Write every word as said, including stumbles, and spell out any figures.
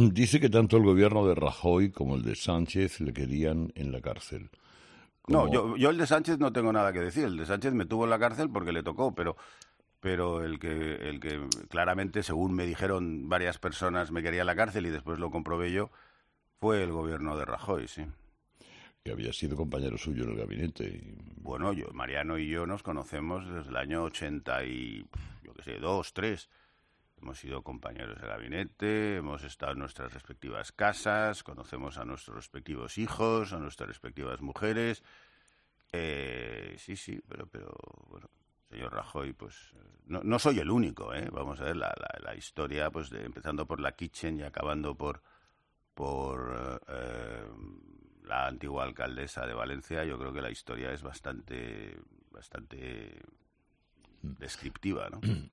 Dice que tanto el gobierno de Rajoy como el de Sánchez le querían en la cárcel. No, Como, yo, yo el de Sánchez no tengo nada que decir. El de Sánchez me tuvo en la cárcel porque le tocó, pero, pero el que, el que claramente, según me dijeron varias personas, me quería en la cárcel y después lo comprobé yo, fue el gobierno de Rajoy, sí. que había sido compañero suyo en el gabinete. Y, Bueno, yo, Mariano y yo nos conocemos desde el año ochenta y, yo qué sé, dos, tres. Hemos sido compañeros de gabinete, hemos estado en nuestras respectivas casas, conocemos a nuestros respectivos hijos, a nuestras respectivas mujeres. Eh, sí, sí, pero, pero bueno, señor Rajoy, pues no, no soy el único, ¿eh? Vamos a ver la, la, la historia, pues de, empezando por la Kitchen y acabando por por eh, la antigua alcaldesa de Valencia. Yo creo que la historia es bastante bastante descriptiva, ¿no?